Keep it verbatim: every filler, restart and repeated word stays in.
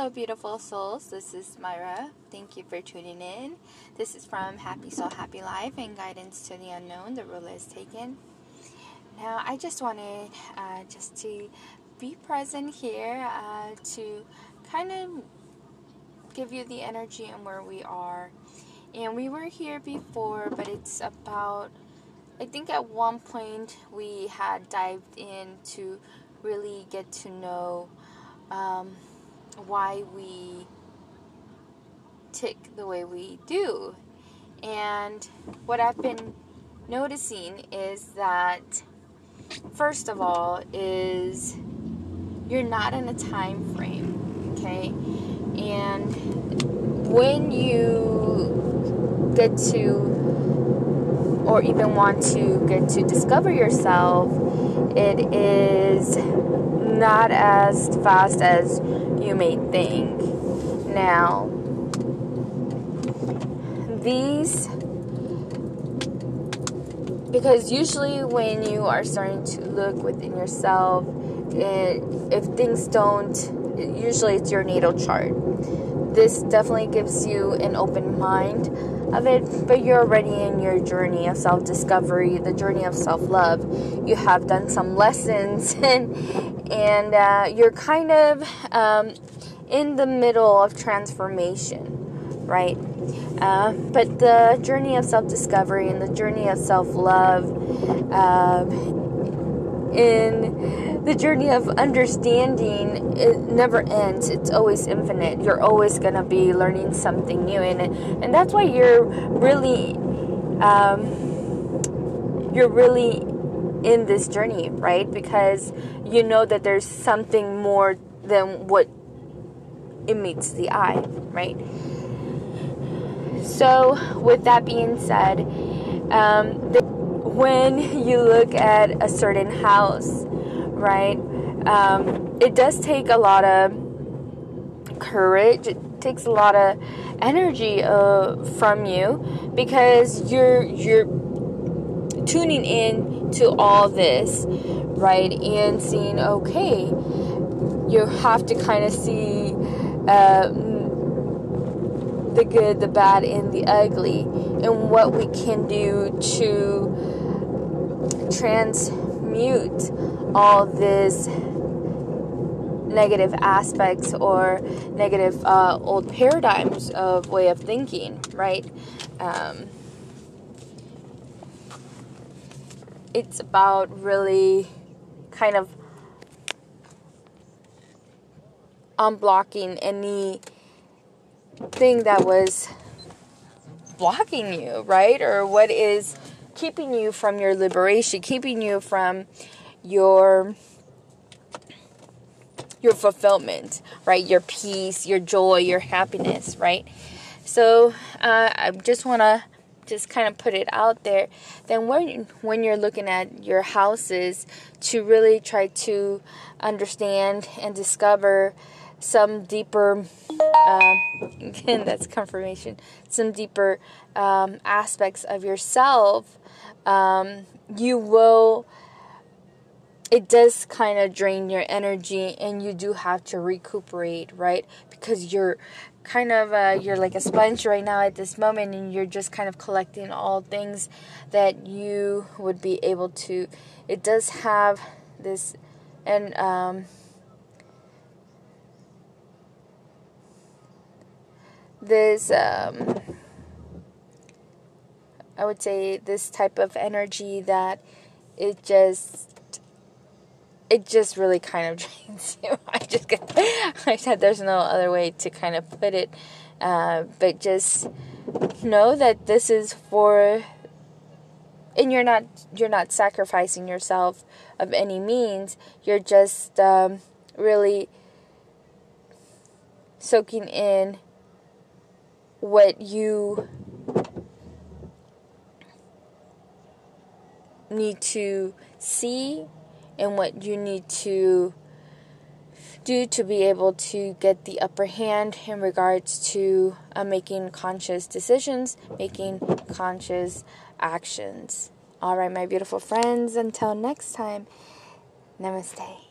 Hello, beautiful souls. This is Myra. Thank you for tuning in. This is from Happy Soul, Happy Life and Guidance to the Unknown. The Ruler is taken. Now, I just wanted uh, just to be present here uh, to kind of give you the energy and where we are. And we were here before, but it's about, I think at one point we had dived in to really get to know um, why we tick the way we do. And what I've been noticing is that, first of all, is you're not in a time frame, okay? And when you get to, or even want to get to discover yourself, it is not as fast as you may think. Now, these, because usually when you are starting to look within yourself, it, if things don't, usually it's your natal chart. This definitely gives you an open mind of it, but you're already in your journey of self-discovery, the journey of self-love. You have done some lessons, and and uh, you're kind of um, in the middle of transformation, right? Uh, but the journey of self-discovery and the journey of self-love, um, in the journey of understanding, it never ends. It's always infinite. You're always going to be learning something new, and and that's why you're really um, you're really in this journey, right? Because you know that there's something more than what it meets the eye, right? So with that being said, um, the, when you look at a certain house, right, um, it does take a lot of courage. It takes a lot of energy uh, from you, because you're you're tuning in to all this, right, and seeing, okay, you have to kind of see uh, the good, the bad, and the ugly, and what we can do to transmute all this negative aspects or negative uh, old paradigms of way of thinking, right? Um, it's about really kind of unblocking any thing that was blocking you, right? Or what is keeping you from your liberation, keeping you from your your fulfillment, right? Your peace, your joy, your happiness, right? So uh, I just want to just kind of put it out there. Then when when you're looking at your houses, to really try to understand and discover some deeper, um, again, that's confirmation, some deeper um, aspects of yourself, um, you will, it does kind of drain your energy, and you do have to recuperate, right? Because you're kind of, uh, you're like a sponge right now at this moment, and you're just kind of collecting all things that you would be able to, it does have this, and, um, this, um, I would say this type of energy that it just, it just really kind of drains you. I just get, I said there's no other way to kind of put it, uh, but just know that this is for, and you're not, you're not sacrificing yourself of any means. You're just um, really soaking in what you need to see and what you need to do to be able to get the upper hand in regards to uh, making conscious decisions, making conscious actions. All right, my beautiful friends, until next time, namaste.